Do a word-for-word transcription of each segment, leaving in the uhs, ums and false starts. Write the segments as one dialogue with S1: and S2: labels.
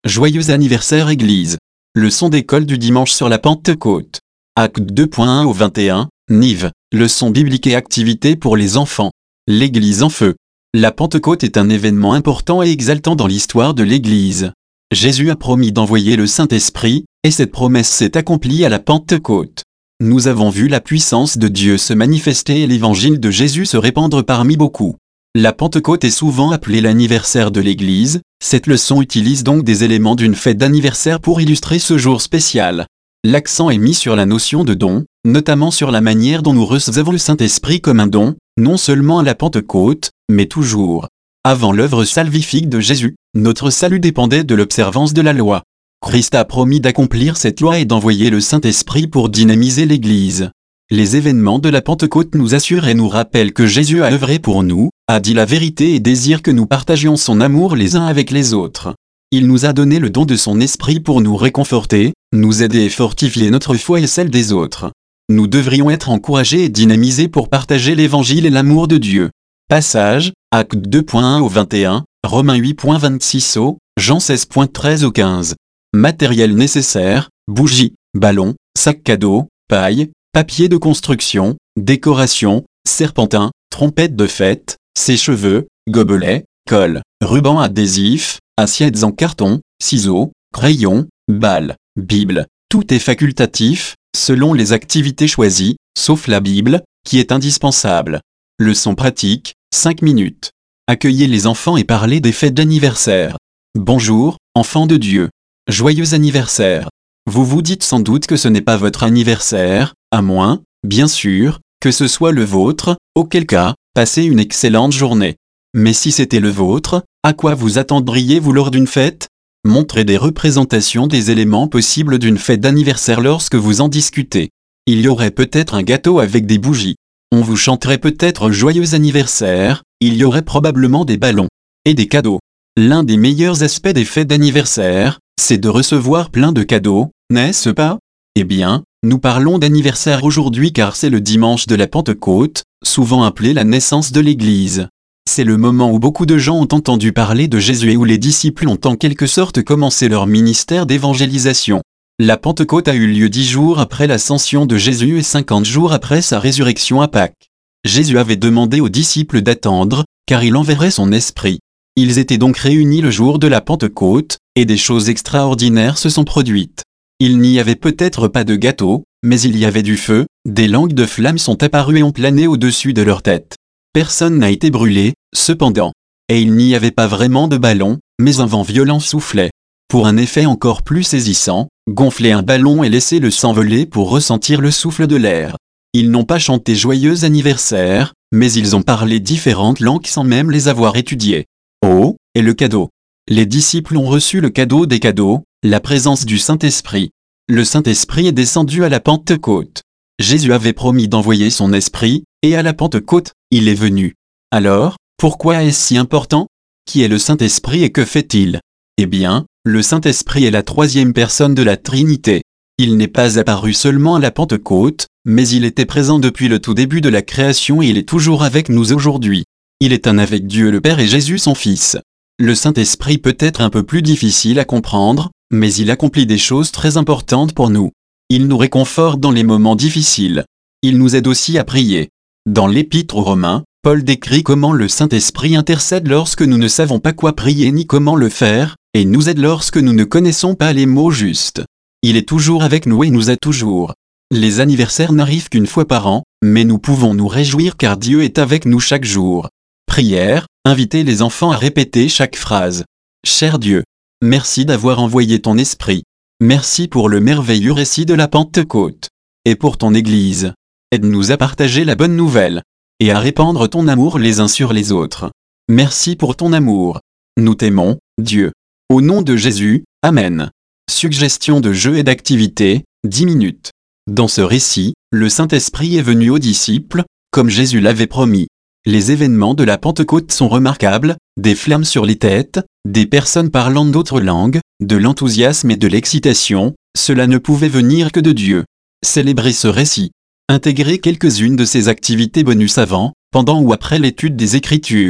S1: Joyeux anniversaire Église. Leçon d'école du dimanche sur la Pentecôte. Acte deux point un au vingt et un, Nive, leçon biblique et activité pour les enfants. L'Église en feu. La Pentecôte est un événement important et exaltant dans l'histoire de l'Église. Jésus a promis d'envoyer le Saint-Esprit, et cette promesse s'est accomplie à la Pentecôte. Nous avons vu la puissance de Dieu se manifester et l'évangile de Jésus se répandre parmi beaucoup. La Pentecôte est souvent appelée l'anniversaire de l'Église. Cette leçon utilise donc des éléments d'une fête d'anniversaire pour illustrer ce jour spécial. L'accent est mis sur la notion de don, notamment sur la manière dont nous recevons le Saint-Esprit comme un don, non seulement à la Pentecôte, mais toujours. Avant l'œuvre salvifique de Jésus, notre salut dépendait de l'observance de la loi. Christ a promis d'accomplir cette loi et d'envoyer le Saint-Esprit pour dynamiser l'Église. Les événements de la Pentecôte nous assurent et nous rappellent que Jésus a œuvré pour nous, a dit la vérité et désire que nous partagions son amour les uns avec les autres. Il nous a donné le don de son esprit pour nous réconforter, nous aider et fortifier notre foi et celle des autres. Nous devrions être encouragés et dynamisés pour partager l'évangile et l'amour de Dieu. Passage, Acte deux point un au vingt et un, Romains huit point vingt-six au, Jean seize point treize au quinze. Matériel nécessaire, bougies, ballons, sacs cadeaux, paille, papier de construction, décoration, serpentin, trompette de fête, sèche-cheveux, gobelet, colle, ruban adhésif, assiettes en carton, ciseaux, crayons, balles, Bible. Tout est facultatif, selon les activités choisies, sauf la Bible, qui est indispensable. Leçon pratique, cinq minutes. Accueillez les enfants et parlez des fêtes d'anniversaire. Bonjour, enfants de Dieu. Joyeux anniversaire. Vous vous dites sans doute que ce n'est pas votre anniversaire, à moins, bien sûr, que ce soit le vôtre, auquel cas, passez une excellente journée. Mais si c'était le vôtre, à quoi vous attendriez-vous lors d'une fête ? Montrez des représentations des éléments possibles d'une fête d'anniversaire lorsque vous en discutez. Il y aurait peut-être un gâteau avec des bougies. On vous chanterait peut-être joyeux anniversaire, il y aurait probablement des ballons. Et des cadeaux. L'un des meilleurs aspects des fêtes d'anniversaire, c'est de recevoir plein de cadeaux, n'est-ce pas ? Eh bien, nous parlons d'anniversaire aujourd'hui car c'est le dimanche de la Pentecôte, souvent appelé la naissance de l'Église. C'est le moment où beaucoup de gens ont entendu parler de Jésus et où les disciples ont en quelque sorte commencé leur ministère d'évangélisation. La Pentecôte a eu lieu dix jours après l'ascension de Jésus et cinquante jours après sa résurrection à Pâques. Jésus avait demandé aux disciples d'attendre, car il enverrait son esprit. Ils étaient donc réunis le jour de la Pentecôte, et des choses extraordinaires se sont produites. Il n'y avait peut-être pas de gâteau, mais il y avait du feu, des langues de flammes sont apparues et ont plané au-dessus de leur tête. Personne n'a été brûlé, cependant. Et il n'y avait pas vraiment de ballon, mais un vent violent soufflait. Pour un effet encore plus saisissant, gonflez un ballon et laissez-le s'envoler pour ressentir le souffle de l'air. Ils n'ont pas chanté joyeux anniversaire, mais ils ont parlé différentes langues sans même les avoir étudiées. Oh, et le cadeau. Les disciples ont reçu le cadeau des cadeaux, la présence du Saint-Esprit. Le Saint-Esprit est descendu à la Pentecôte. Jésus avait promis d'envoyer son Esprit, et à la Pentecôte, il est venu. Alors, pourquoi est-ce si important ? Qui est le Saint-Esprit et que fait-il ? Eh bien, le Saint-Esprit est la troisième personne de la Trinité. Il n'est pas apparu seulement à la Pentecôte, mais il était présent depuis le tout début de la création et il est toujours avec nous aujourd'hui. Il est un avec Dieu le Père et Jésus son Fils. Le Saint-Esprit peut être un peu plus difficile à comprendre, mais il accomplit des choses très importantes pour nous. Il nous réconforte dans les moments difficiles. Il nous aide aussi à prier. Dans l'Épître aux Romains, Paul décrit comment le Saint-Esprit intercède lorsque nous ne savons pas quoi prier ni comment le faire, et nous aide lorsque nous ne connaissons pas les mots justes. Il est toujours avec nous et nous aide toujours. Les anniversaires n'arrivent qu'une fois par an, mais nous pouvons nous réjouir car Dieu est avec nous chaque jour. Prière, invitez les enfants à répéter chaque phrase. Cher Dieu, merci d'avoir envoyé ton esprit. Merci pour le merveilleux récit de la Pentecôte. Et pour ton Église. Aide-nous à partager la bonne nouvelle. Et à répandre ton amour les uns sur les autres. Merci pour ton amour. Nous t'aimons, Dieu. Au nom de Jésus, Amen. Suggestion de jeu et d'activité, dix minutes. Dans ce récit, le Saint-Esprit est venu aux disciples, comme Jésus l'avait promis. Les événements de la Pentecôte sont remarquables, des flammes sur les têtes, des personnes parlant d'autres langues, de l'enthousiasme et de l'excitation, cela ne pouvait venir que de Dieu. Célébrez ce récit. Intégrez quelques-unes de ces activités bonus avant, pendant ou après l'étude des Écritures.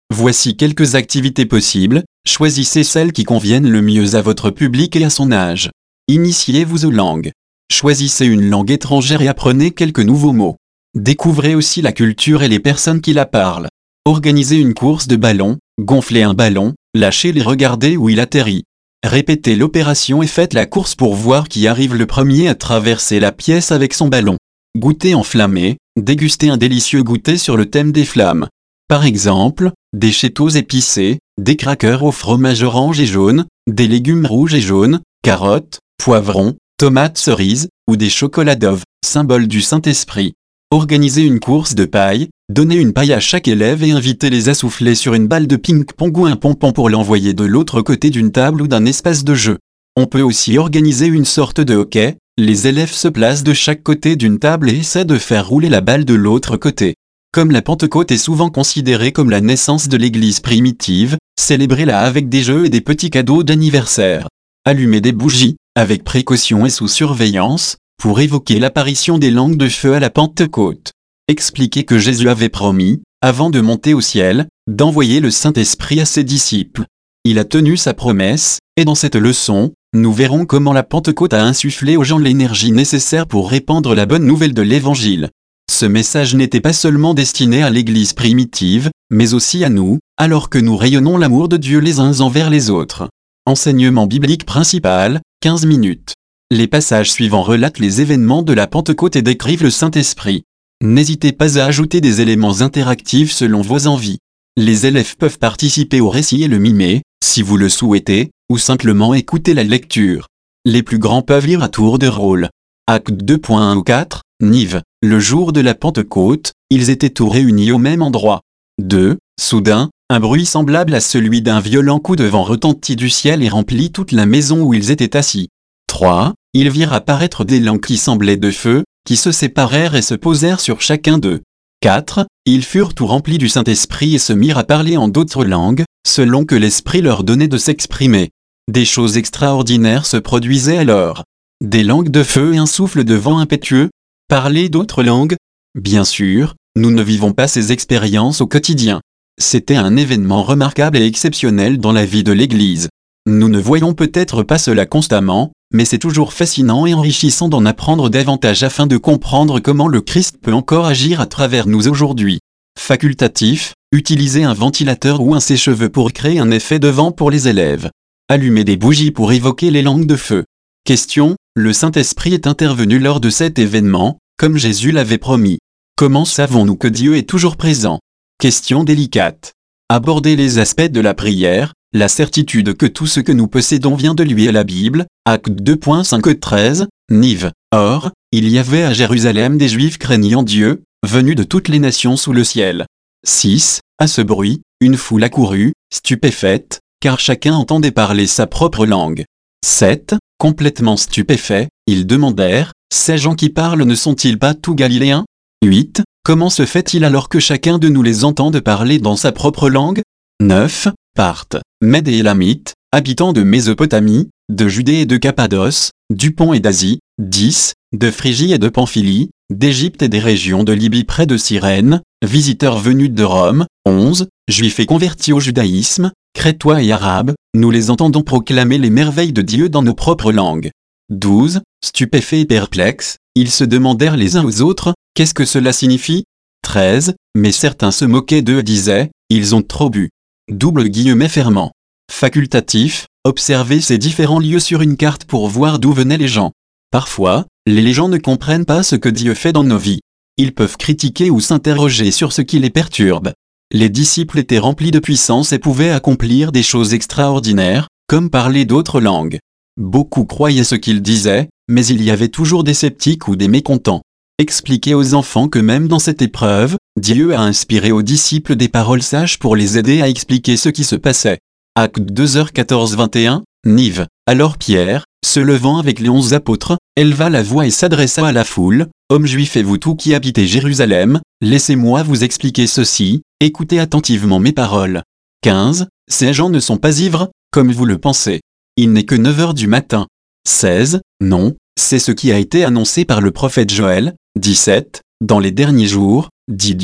S1: Voici quelques activités possibles, choisissez celles qui conviennent le mieux à votre public et à son âge. Initiez-vous aux langues. Choisissez une langue étrangère et apprenez quelques nouveaux mots. Découvrez aussi la culture et les personnes qui la parlent. Organisez une course de ballon, gonflez un ballon, lâchez-le et regardez où il atterrit. Répétez l'opération et faites la course pour voir qui arrive le premier à traverser la pièce avec son ballon. Goûter enflammé, dégustez un délicieux goûter sur le thème des flammes. Par exemple, des Cheetos épicés, des crackers au fromage orange et jaune, des légumes rouges et jaunes, carottes, poivrons, tomates cerises, ou des chocolats Dove, symbole du Saint-Esprit. Organisez une course de paille, donnez une paille à chaque élève et invitez-les à souffler sur une balle de ping-pong ou un pompon pour l'envoyer de l'autre côté d'une table ou d'un espace de jeu. On peut aussi organiser une sorte de hockey, les élèves se placent de chaque côté d'une table et essaient de faire rouler la balle de l'autre côté. Comme la Pentecôte est souvent considérée comme la naissance de l'Église primitive, célébrez-la avec des jeux et des petits cadeaux d'anniversaire. Allumez des bougies, avec précaution et sous surveillance, pour évoquer l'apparition des langues de feu à la Pentecôte. Expliquez que Jésus avait promis, avant de monter au ciel, d'envoyer le Saint-Esprit à ses disciples. Il a tenu sa promesse, et dans cette leçon, nous verrons comment la Pentecôte a insufflé aux gens l'énergie nécessaire pour répandre la bonne nouvelle de l'Évangile. Ce message n'était pas seulement destiné à l'Église primitive, mais aussi à nous, alors que nous rayonnons l'amour de Dieu les uns envers les autres. Enseignement biblique principal, quinze minutes. Les passages suivants relatent les événements de la Pentecôte et décrivent le Saint-Esprit. N'hésitez pas à ajouter des éléments interactifs selon vos envies. Les élèves peuvent participer au récit et le mimer, si vous le souhaitez, ou simplement écouter la lecture. Les plus grands peuvent lire à tour de rôle. Acte deux point un ou quatre, Nive. Le jour de la Pentecôte, ils étaient tous réunis au même endroit. deux. Soudain, un bruit semblable à celui d'un violent coup de vent retentit du ciel et remplit toute la maison où ils étaient assis. trois. Ils virent apparaître des langues qui semblaient de feu, qui se séparèrent et se posèrent sur chacun d'eux. quatre. Ils furent tout remplis du Saint-Esprit et se mirent à parler en d'autres langues, selon que l'Esprit leur donnait de s'exprimer. Des choses extraordinaires se produisaient alors. Des langues de feu et un souffle de vent impétueux. Parler d'autres langues? Bien sûr, nous ne vivons pas ces expériences au quotidien. C'était un événement remarquable et exceptionnel dans la vie de l'Église. Nous ne voyons peut-être pas cela constamment, mais c'est toujours fascinant et enrichissant d'en apprendre davantage afin de comprendre comment le Christ peut encore agir à travers nous aujourd'hui. Facultatif, utilisez un ventilateur ou un sèche-cheveux pour créer un effet de vent pour les élèves. Allumez des bougies pour évoquer les langues de feu. Question, le Saint-Esprit est intervenu lors de cet événement, comme Jésus l'avait promis. Comment savons-nous que Dieu est toujours présent? Question délicate. Abordez les aspects de la prière, la certitude que tout ce que nous possédons vient de lui et la Bible, Acte deux point cinq treize, Nive. Or, il y avait à Jérusalem des Juifs craignant Dieu, venus de toutes les nations sous le ciel. six. À ce bruit, une foule accourut, stupéfaite, car chacun entendait parler sa propre langue. sept. Complètement stupéfaits, ils demandèrent, ces gens qui parlent ne sont-ils pas tous galiléens? huit. Comment se fait-il alors que chacun de nous les entende parler dans sa propre langue? neuf. Parthes, Mèdes et Élamites, habitants de Mésopotamie, de Judée et de Cappadoce, du Pont et d'Asie. dix. De Phrygie et de Pamphylie, d'Égypte et des régions de Libye près de Cyrène, visiteurs venus de Rome. onze. Juifs et convertis au judaïsme, Crétois et Arabes, nous les entendons proclamer les merveilles de Dieu dans nos propres langues. douze. Stupéfaits et perplexes, ils se demandèrent les uns aux autres, qu'est-ce que cela signifie? treize. Mais certains se moquaient d'eux et disaient, ils ont trop bu. Double guillemet fermant. Facultatif, observez ces différents lieux sur une carte pour voir d'où venaient les gens. Parfois, les gens ne comprennent pas ce que Dieu fait dans nos vies. Ils peuvent critiquer ou s'interroger sur ce qui les perturbe. Les disciples étaient remplis de puissance et pouvaient accomplir des choses extraordinaires, comme parler d'autres langues. Beaucoup croyaient ce qu'ils disaient, mais il y avait toujours des sceptiques ou des mécontents. Expliquez aux enfants que même dans cette épreuve, Dieu a inspiré aux disciples des paroles sages pour les aider à expliquer ce qui se passait. Acte deux heures quatorze vingt et un, Nive. Alors Pierre, se levant avec les onze apôtres, éleva la voix et s'adressa à la foule, « Hommes juifs et vous tous qui habitez Jérusalem, laissez-moi vous expliquer ceci, écoutez attentivement mes paroles. quinze. Ces gens ne sont pas ivres, comme vous le pensez. Il n'est que neuf heures du matin. seize. Non, c'est ce qui a été annoncé par le prophète Joël. dix-sept. Dans les derniers jours, dit Dieu,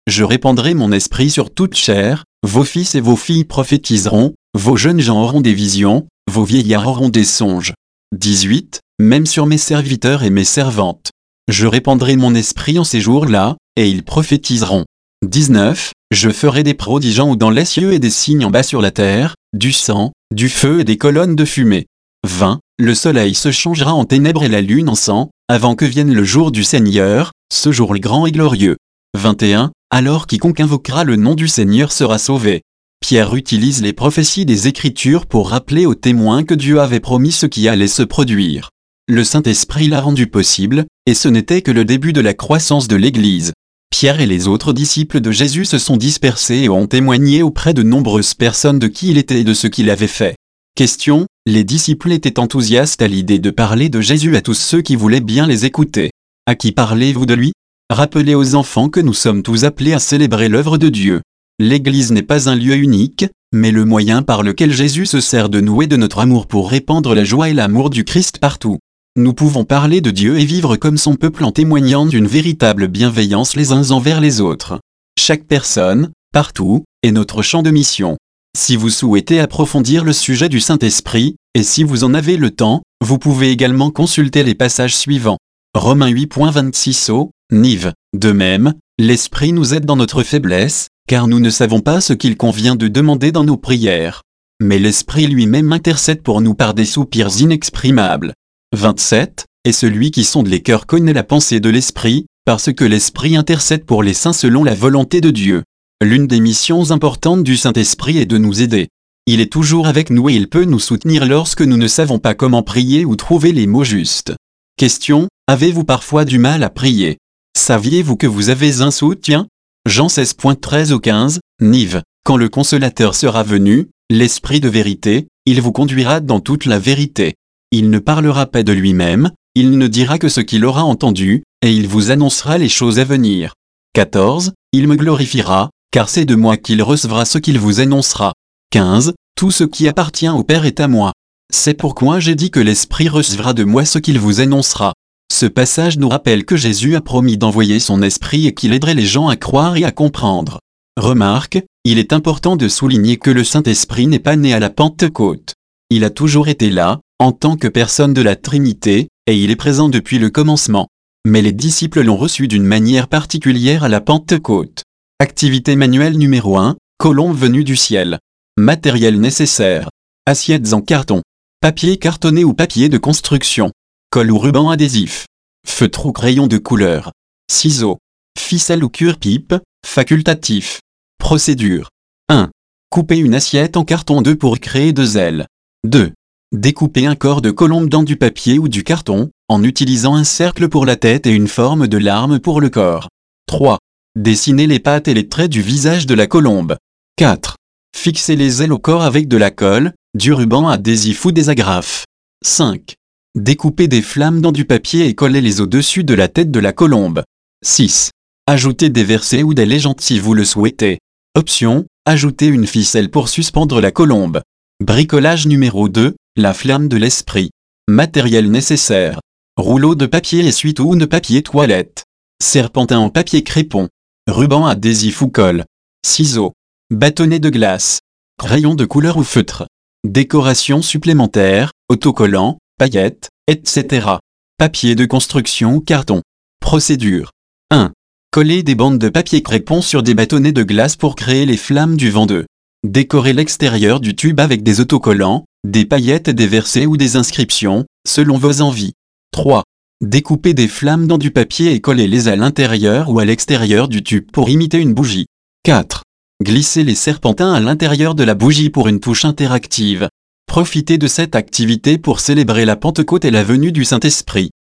S1: Je répandrai mon esprit sur toute chair, vos fils et vos filles prophétiseront, vos jeunes gens auront des visions, vos vieillards auront des songes. dix-huit. Même sur mes serviteurs et mes servantes. Je répandrai mon esprit en ces jours-là, et ils prophétiseront. dix-neuf. Je ferai des prodiges en haut dans les cieux et des signes en bas sur la terre, du sang, du feu et des colonnes de fumée. vingt. Le soleil se changera en ténèbres et la lune en sang, avant que vienne le jour du Seigneur, ce jour grand et glorieux. vingt et un. Alors quiconque invoquera le nom du Seigneur sera sauvé. Pierre utilise les prophéties des Écritures pour rappeler aux témoins que Dieu avait promis ce qui allait se produire. Le Saint-Esprit l'a rendu possible, et ce n'était que le début de la croissance de l'Église. Pierre et les autres disciples de Jésus se sont dispersés et ont témoigné auprès de nombreuses personnes de qui il était et de ce qu'il avait fait. Question: les disciples étaient enthousiastes à l'idée de parler de Jésus à tous ceux qui voulaient bien les écouter. À qui parlez-vous de lui? Rappelez aux enfants que nous sommes tous appelés à célébrer l'œuvre de Dieu. L'Église n'est pas un lieu unique, mais le moyen par lequel Jésus se sert de nous et de notre amour pour répandre la joie et l'amour du Christ partout. Nous pouvons parler de Dieu et vivre comme son peuple en témoignant d'une véritable bienveillance les uns envers les autres. Chaque personne, partout, est notre champ de mission. Si vous souhaitez approfondir le sujet du Saint-Esprit, et si vous en avez le temps, vous pouvez également consulter les passages suivants. Romains huit vingt-six au Nive. De même, l'Esprit nous aide dans notre faiblesse, car nous ne savons pas ce qu'il convient de demander dans nos prières. Mais l'Esprit lui-même intercède pour nous par des soupirs inexprimables. vingt-sept. Et celui qui sonde les cœurs connaît la pensée de l'Esprit, parce que l'Esprit intercède pour les saints selon la volonté de Dieu. L'une des missions importantes du Saint-Esprit est de nous aider. Il est toujours avec nous et il peut nous soutenir lorsque nous ne savons pas comment prier ou trouver les mots justes. Question: avez-vous parfois du mal à prier? Saviez-vous que vous avez un soutien? Jean seize treize au quinze, Nive. Quand le Consolateur sera venu, l'Esprit de vérité, il vous conduira dans toute la vérité. Il ne parlera pas de lui-même, il ne dira que ce qu'il aura entendu, et il vous annoncera les choses à venir. quatorze. Il me glorifiera, car c'est de moi qu'il recevra ce qu'il vous annoncera. quinze. Tout ce qui appartient au Père est à moi. C'est pourquoi j'ai dit que l'Esprit recevra de moi ce qu'il vous annoncera. Ce passage nous rappelle que Jésus a promis d'envoyer son Esprit et qu'il aiderait les gens à croire et à comprendre. Remarque, il est important de souligner que le Saint-Esprit n'est pas né à la Pentecôte. Il a toujours été là, en tant que personne de la Trinité, et il est présent depuis le commencement. Mais les disciples l'ont reçu d'une manière particulière à la Pentecôte. Activité manuelle numéro un, colombe venue du ciel. Matériel nécessaire. Assiettes en carton. Papier cartonné ou papier de construction. Colle ou ruban adhésif. Feutre ou crayon de couleur. Ciseaux. Ficelle ou cure-pipe, facultatif. Procédure. un. Couper une assiette en carton. deux. Pour créer deux ailes. deux. Découper un corps de colombe dans du papier ou du carton, en utilisant un cercle pour la tête et une forme de larme pour le corps. trois. Dessiner les pattes et les traits du visage de la colombe. quatre. Fixer les ailes au corps avec de la colle, du ruban adhésif ou des agrafes. cinq. Découper des flammes dans du papier et coller les au-dessus de la tête de la colombe. six. Ajouter des versets ou des légendes si vous le souhaitez. Option: ajouter une ficelle pour suspendre la colombe. Bricolage numéro deux, la flamme de l'esprit. Matériel nécessaire. Rouleau de papier essuie-tout ou de papier toilette. Serpentin en papier crépon. Ruban adhésif ou colle. Ciseaux. Bâtonnet de glace. Crayon de couleur ou feutre. Décoration supplémentaire, autocollant, paillettes, et cetera. Papier de construction ou carton. Procédure. un. Coller des bandes de papier crépon sur des bâtonnets de glace pour créer les flammes du vent. deux. Décorer l'extérieur du tube avec des autocollants, des paillettes et des versets ou des inscriptions, selon vos envies. trois. Découper des flammes dans du papier et coller les à l'intérieur ou à l'extérieur du tube pour imiter une bougie. quatre. Glisser les serpentins à l'intérieur de la bougie pour une touche interactive. Profitez de cette activité pour célébrer la Pentecôte et la venue du Saint-Esprit.